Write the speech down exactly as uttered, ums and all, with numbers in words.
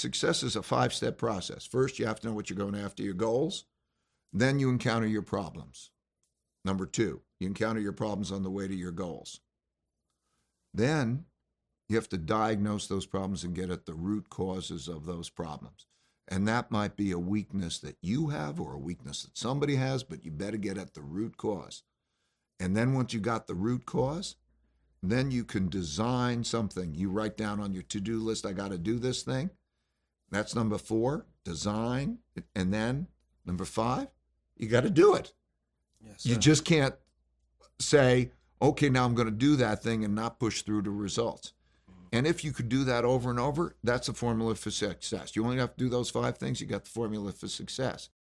success is a five-step process. First, you have to know what you're going after, your goals. Then you encounter your problems. Number two, you encounter your problems on the way to your goals. Then you have to diagnose those problems and get at the root causes of those problems. And that might be a weakness that you have or a weakness that somebody has, but you better get at the root cause. And then once you got the root cause, then you can design something. You write down on your to-do list, I got to do this thing. That's number four, design. And then number five, you got to do it. Yes, you just can't say, okay, now I'm going to do that thing and not push through to results. And if you could do that over and over, that's a formula for success. You only have to do those five things, you got the formula for success.